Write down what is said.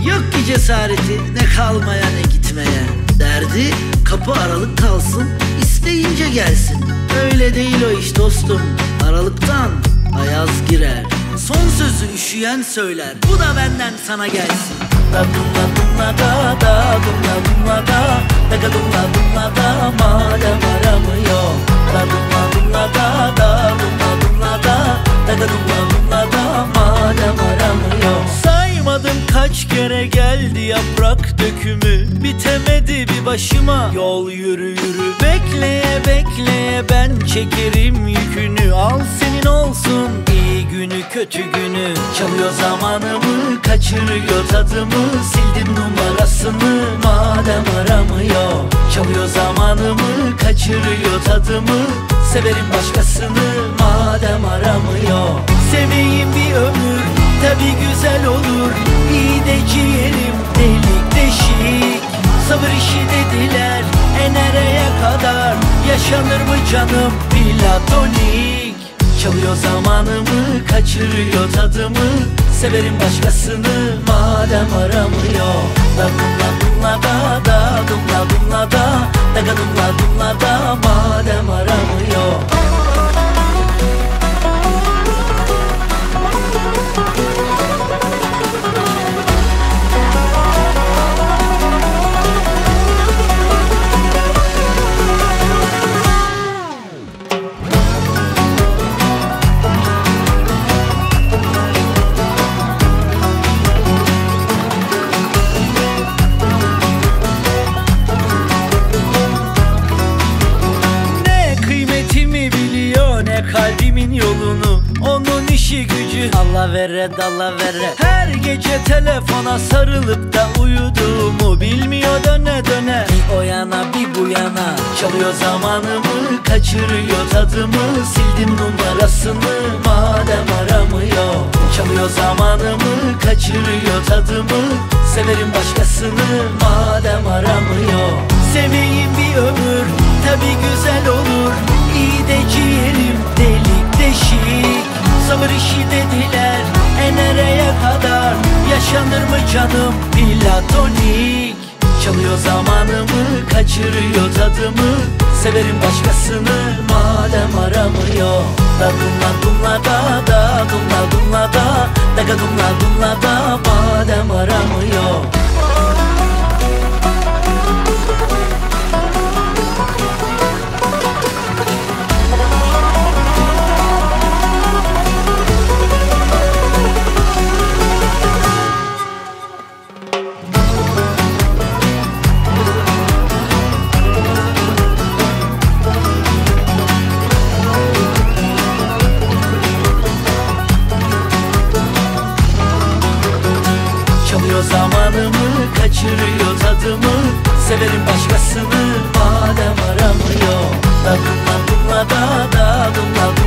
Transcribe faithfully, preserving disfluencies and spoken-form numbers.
Yok ki cesareti ne kalmaya ne gitmeye. Derdi kapı aralık kalsın, isteyince gelsin. Öyle değil o iş dostum, aralıktan ayaz girer. Son sözü üşüyen söyler, bu da benden sana gelsin. Da dumla dumla da da dumla dumla da da da dumla dumla da madem aramıyor. Da dumla dumla da da dumla dumla da da da dumla dumla da madem aramıyor. Saymadım kaç kere geldi yaprak dökümü, bitemedi bir başıma yol yürü yürü. Bekleye bekleye ben çekerim yükünü, al senin olsun iyi günü kötü günü. Çalıyor zamanımı, kaçırıyor tadımı, sildim numarasını madem aramıyor. Çalıyor zamanımı, kaçırıyor tadımı, severim başkasını madem aramıyor. Seveyim bir ömür tabi güzel olur, iyi de ciğerim delik deşik. Sabır işi dediler, e nereye kadar yaşanır mı canım platonik. Çalıyor zamanımı, kaçırıyor tadımı, severim başkasını madem aramıyor. Da dumla dumla da da dumla dumla da da da dumla dumla da madem aramıyor. Kalbimin yolunu, onun işi gücü Allah vere dalla vere. Her gece telefona sarılıp da uyuduğumu bilmiyor döne döne. Bir o yana bir bu yana, çalıyor zamanımı, kaçırıyor tadımı, sildim numarasını madem aramıyor. Çalıyor zamanımı, kaçırıyor tadımı, severim başkasını madem aramıyor. Seveyim bir ömür tabi güzel olur, iyi de ciğerim delik deşik. Sabır işi dediler, e nereye kadar yaşanır mı canım platonik. Çalıyor zamanımı, kaçırıyor tadımı, severim başkasını madem aramıyor. Da dumla dumla da da dumla dumla da da da dumla dumla da madem aramıyor. Çalıyor zamanımı, kaçırıyor tadımı, severim başkasını madem aramıyor. Da dumla dumla da da dumla